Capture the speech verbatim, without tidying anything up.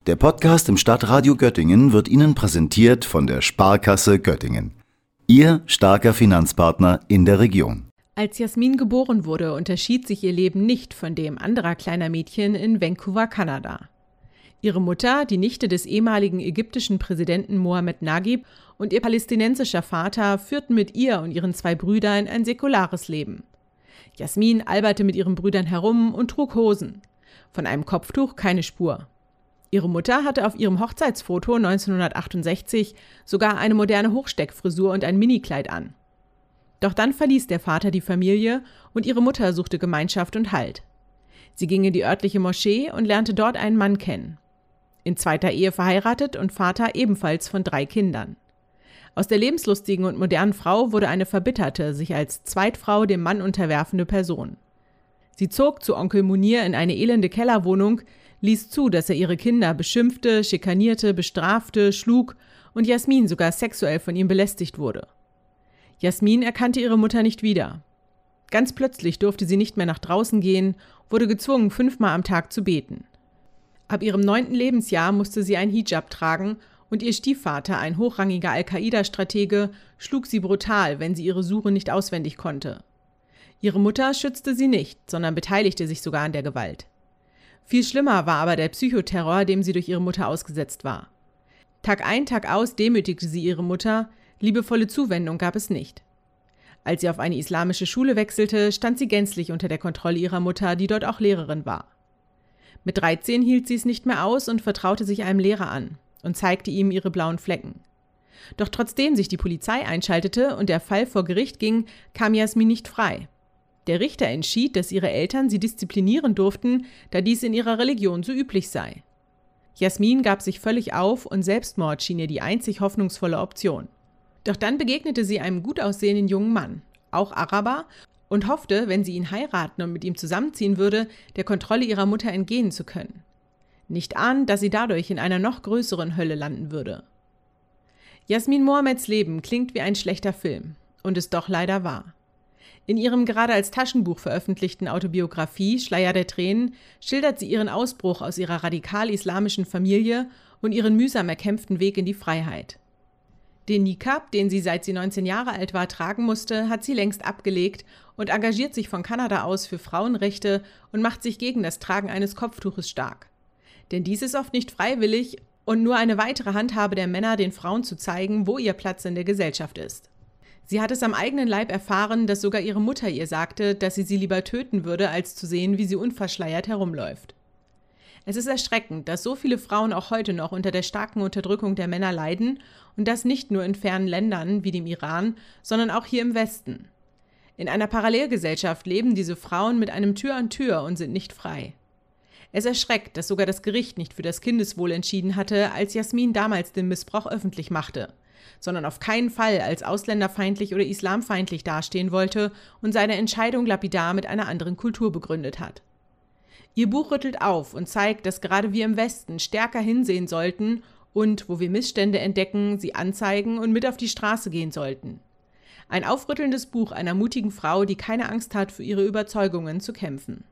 Der Podcast im Stadtradio Göttingen wird Ihnen präsentiert von der Sparkasse Göttingen. Ihr starker Finanzpartner in der Region. Als Jasmin geboren wurde, unterschied sich ihr Leben nicht von dem anderer kleiner Mädchen in Vancouver, Kanada. Ihre Mutter, die Nichte des ehemaligen ägyptischen Präsidenten Mohammed Naguib, und ihr palästinensischer Vater führten mit ihr und ihren zwei Brüdern ein säkulares Leben. Jasmin alberte mit ihren Brüdern herum und trug Hosen. Von einem Kopftuch keine Spur. Ihre Mutter hatte auf ihrem Hochzeitsfoto neunzehnhundertachtundsechzig sogar eine moderne Hochsteckfrisur und ein Minikleid an. Doch dann verließ der Vater die Familie und ihre Mutter suchte Gemeinschaft und Halt. Sie ging in die örtliche Moschee und lernte dort einen Mann kennen. In zweiter Ehe verheiratet und Vater ebenfalls von drei Kindern. Aus der lebenslustigen und modernen Frau wurde eine verbitterte, sich als Zweitfrau dem Mann unterwerfende Person. Sie zog zu Onkel Munir in eine elende Kellerwohnung, ließ zu, dass er ihre Kinder beschimpfte, schikanierte, bestrafte, schlug und Jasmin sogar sexuell von ihm belästigt wurde. Jasmin erkannte ihre Mutter nicht wieder. Ganz plötzlich durfte sie nicht mehr nach draußen gehen, wurde gezwungen, fünfmal am Tag zu beten. Ab ihrem neunten Lebensjahr musste sie einen Hijab tragen und ihr Stiefvater, ein hochrangiger Al-Qaida-Stratege, schlug sie brutal, wenn sie ihre Sure nicht auswendig konnte. Ihre Mutter schützte sie nicht, sondern beteiligte sich sogar an der Gewalt. Viel schlimmer war aber der Psychoterror, dem sie durch ihre Mutter ausgesetzt war. Tag ein, Tag aus demütigte sie ihre Mutter, liebevolle Zuwendung gab es nicht. Als sie auf eine islamische Schule wechselte, stand sie gänzlich unter der Kontrolle ihrer Mutter, die dort auch Lehrerin war. Mit dreizehn hielt sie es nicht mehr aus und vertraute sich einem Lehrer an und zeigte ihm ihre blauen Flecken. Doch trotzdem sich die Polizei einschaltete und der Fall vor Gericht ging, kam Jasmin nicht frei. Der Richter entschied, dass ihre Eltern sie disziplinieren durften, da dies in ihrer Religion so üblich sei. Jasmin gab sich völlig auf und Selbstmord schien ihr die einzig hoffnungsvolle Option. Doch dann begegnete sie einem gut aussehenden jungen Mann, auch Araber, und hoffte, wenn sie ihn heiraten und mit ihm zusammenziehen würde, der Kontrolle ihrer Mutter entgehen zu können. Nicht ahnend, dass sie dadurch in einer noch größeren Hölle landen würde. Jasmin Mohammeds Leben klingt wie ein schlechter Film und ist doch leider wahr. In ihrem gerade als Taschenbuch veröffentlichten Autobiografie Schleier der Tränen schildert sie ihren Ausbruch aus ihrer radikal-islamischen Familie und ihren mühsam erkämpften Weg in die Freiheit. Den Niqab, den sie seit sie neunzehn Jahre alt war tragen musste, hat sie längst abgelegt und engagiert sich von Kanada aus für Frauenrechte und macht sich gegen das Tragen eines Kopftuches stark. Denn dies ist oft nicht freiwillig und nur eine weitere Handhabe der Männer, den Frauen zu zeigen, wo ihr Platz in der Gesellschaft ist. Sie hat es am eigenen Leib erfahren, dass sogar ihre Mutter ihr sagte, dass sie sie lieber töten würde, als zu sehen, wie sie unverschleiert herumläuft. Es ist erschreckend, dass so viele Frauen auch heute noch unter der starken Unterdrückung der Männer leiden und das nicht nur in fernen Ländern wie dem Iran, sondern auch hier im Westen. In einer Parallelgesellschaft leben diese Frauen mit einem Tür an Tür und sind nicht frei. Es erschreckt, dass sogar das Gericht nicht für das Kindeswohl entschieden hatte, als Jasmin damals den Missbrauch öffentlich machte, sondern auf keinen Fall als ausländerfeindlich oder islamfeindlich dastehen wollte und seine Entscheidung lapidar mit einer anderen Kultur begründet hat. Ihr Buch rüttelt auf und zeigt, dass gerade wir im Westen stärker hinsehen sollten und, wo wir Missstände entdecken, sie anzeigen und mit auf die Straße gehen sollten. Ein aufrüttelndes Buch einer mutigen Frau, die keine Angst hat, für ihre Überzeugungen zu kämpfen.